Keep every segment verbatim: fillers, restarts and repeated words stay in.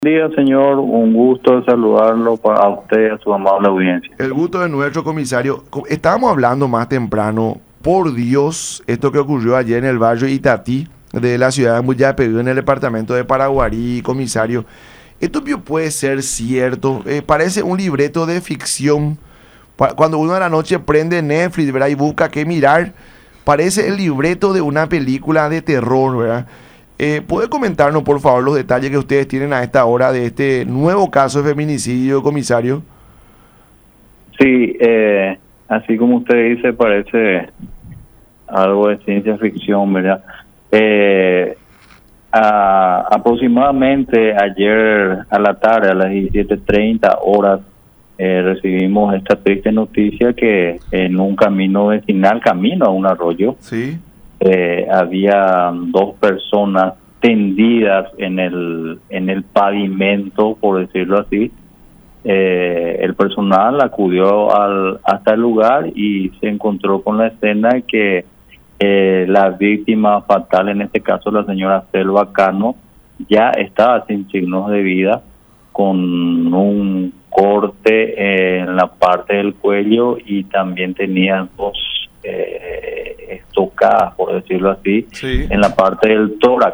Día, señor, un gusto de saludarlo para usted y a su amable audiencia. El gusto de nuestro comisario. Co- Estábamos hablando más temprano, por Dios, esto que ocurrió ayer en el barrio Itatí de la ciudad de Muyapegú, en el departamento de Paraguarí, comisario. Esto pi- puede ser cierto, eh, parece un libreto de ficción. Pa- Cuando uno a la noche prende Netflix, ¿verdad? Y busca qué mirar, parece el libreto de una película de terror, ¿verdad? Eh, ¿puede comentarnos, por favor, los detalles que ustedes tienen a esta hora de este nuevo caso de feminicidio, comisario? Sí, eh, así como usted dice, parece algo de ciencia ficción, ¿verdad? Eh, a- aproximadamente ayer a la tarde, a las diecisiete treinta horas, eh, recibimos esta triste noticia que en un camino vecinal, camino a un arroyo, Sí. eh, había dos personas tendidas en el en el pavimento, por decirlo así. Eh, el personal acudió al, hasta el lugar y se encontró con la escena que eh, la víctima fatal, en este caso la señora Selva Cano, ya estaba sin signos de vida, con un corte en la parte del cuello y también tenía dos eh, estocadas, por decirlo así, Sí. en la parte del tórax.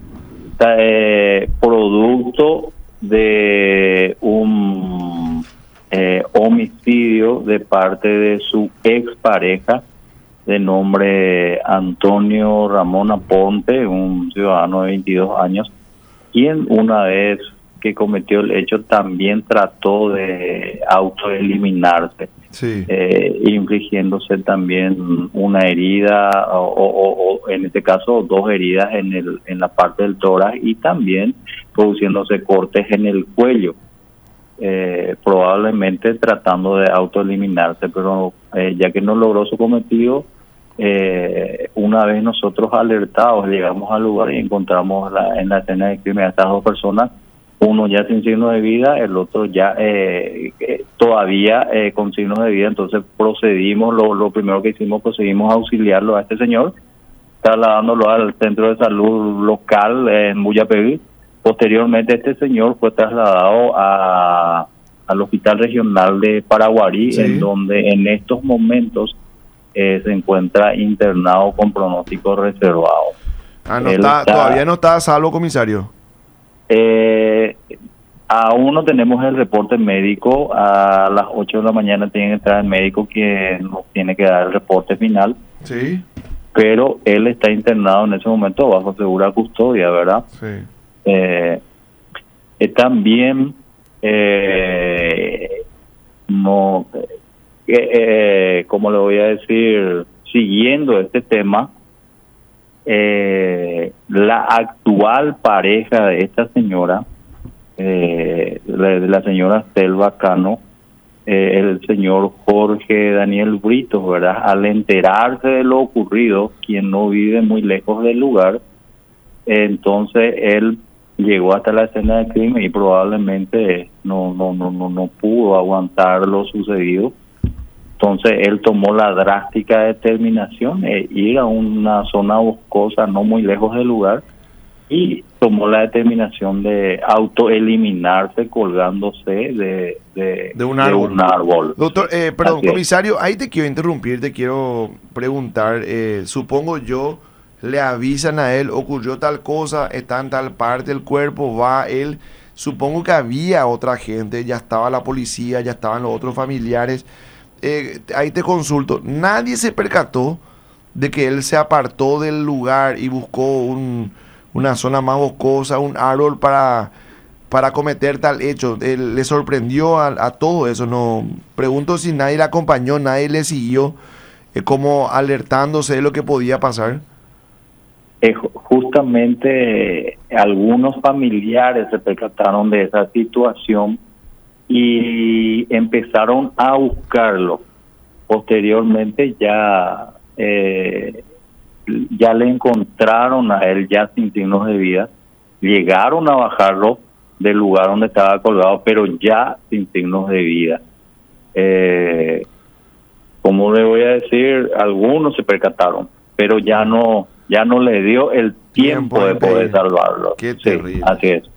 Eh, producto de un eh, homicidio de parte de su expareja de nombre Antonio Ramón Aponte, un ciudadano de veintidós años, quien una vez que cometió el hecho también trató de autoeliminarse, Sí. eh, infligiéndose también una herida o, o- o en este caso dos heridas en el en la parte del tórax y también produciéndose cortes en el cuello, eh, probablemente tratando de autoeliminarse, pero eh, ya que no logró su cometido, eh, una vez nosotros alertados llegamos al lugar y encontramos la, en la escena de crimen a estas dos personas, uno ya sin signos de vida, el otro ya eh, eh, todavía eh, con signos de vida. Entonces procedimos, lo, lo primero que hicimos, procedimos a auxiliarlo a este señor, trasladándolo al centro de salud local en Muyapegui. Posteriormente este señor fue trasladado a al hospital regional de Paraguarí, Sí. en donde en estos momentos eh, se encuentra internado con pronóstico reservado. Ah, no Él está, está- todavía no está a salvo, comisario. Eh, aún no tenemos el reporte médico. A las ocho de la mañana tiene que entrar el médico que nos tiene que dar el reporte final, Sí. pero él está internado en ese momento bajo segura custodia, ¿verdad? Sí. Eh, eh, también eh, no, eh, eh, ¿cómo le voy a decir? Siguiendo este tema, eh, la actual pareja de esta señora, eh, la, de la señora Selva Cano, eh, el señor Jorge Daniel Britos, ¿verdad? Al enterarse de lo ocurrido, quien no vive muy lejos del lugar, eh, entonces él llegó hasta la escena del crimen y probablemente no no no no no pudo aguantar lo sucedido. Entonces él tomó la drástica determinación de ir a una zona boscosa no muy lejos del lugar y tomó la determinación de autoeliminarse colgándose de, de, De un árbol. un árbol. Doctor, eh, perdón, Así es. comisario, ahí te quiero interrumpir, te quiero preguntar. eh, supongo yo, le avisan a él, ocurrió tal cosa, está en tal parte del cuerpo, va él. Supongo que había otra gente, ya estaba la policía, ya estaban los otros familiares. Eh, ahí te consulto, nadie se percató de que él se apartó del lugar y buscó un, una zona más boscosa, un árbol para, para cometer tal hecho. Él, le sorprendió a, a todo eso. No pregunto si nadie le acompañó, nadie le siguió, eh, como alertándose de lo que podía pasar. Eh, ju- justamente eh, algunos familiares se percataron de esa situación y empezaron a buscarlo. Posteriormente ya eh, ya le encontraron a él ya sin signos de vida, llegaron a bajarlo del lugar donde estaba colgado, pero ya sin signos de vida. Eh, como le voy a decir, algunos se percataron, pero ya no ya no le dio el tiempo, Tiempo de impedir. poder salvarlo. Qué Sí, terrible. así es.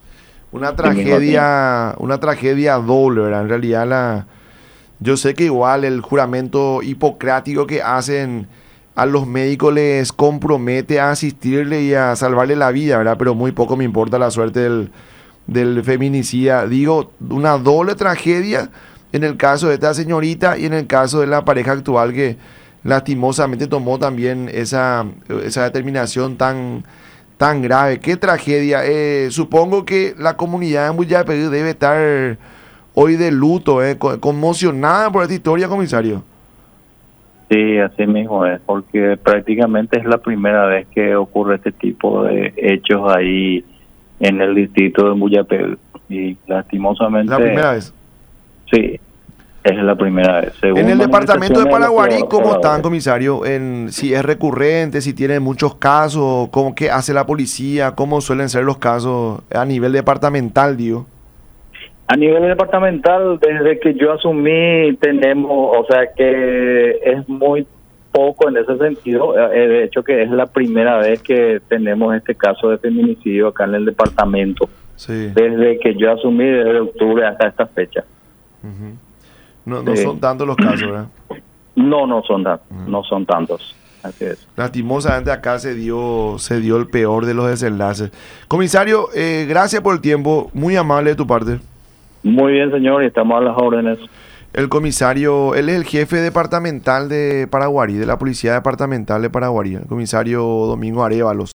Una tragedia, una tragedia doble, ¿verdad? En realidad la, yo sé que igual el juramento hipocrático que hacen a los médicos les compromete a asistirle y a salvarle la vida, ¿verdad? Pero muy poco me importa la suerte del, del feminicida. Digo, una doble tragedia en el caso de esta señorita y en el caso de la pareja actual que lastimosamente tomó también esa, esa determinación tan, tan grave. Qué tragedia. Eh, supongo que la comunidad de Muyapegui debe estar hoy de luto, eh, conmocionada por esta historia, comisario. Sí, así mismo es, porque prácticamente es la primera vez que ocurre este tipo de hechos ahí en el distrito de Muyapegui. Y lastimosamente... ¿La primera vez? Sí, es la primera vez. Según en el departamento de Paraguarí, los ¿cómo están, comisario? En, si es recurrente, si tienen muchos casos, ¿cómo, qué hace la policía? ¿Cómo suelen ser los casos a nivel departamental, digo? A nivel departamental, desde que yo asumí, tenemos, o sea que es muy poco en ese sentido. De hecho, que es la primera vez que tenemos este caso de feminicidio acá en el departamento. Sí. Desde que yo asumí, desde octubre hasta esta fecha. Uh-huh. No, no sí. son tantos los casos, ¿verdad? No, no son, tan, uh-huh. no son tantos. Así es. Lastimosamente acá se dio, se dio el peor de los desenlaces. Comisario, eh, gracias por el tiempo, muy amable de tu parte. Muy bien, señor, y estamos a las órdenes. El comisario, él es el jefe departamental de Paraguarí, de la Policía Departamental de Paraguarí, el comisario Domingo Arévalos.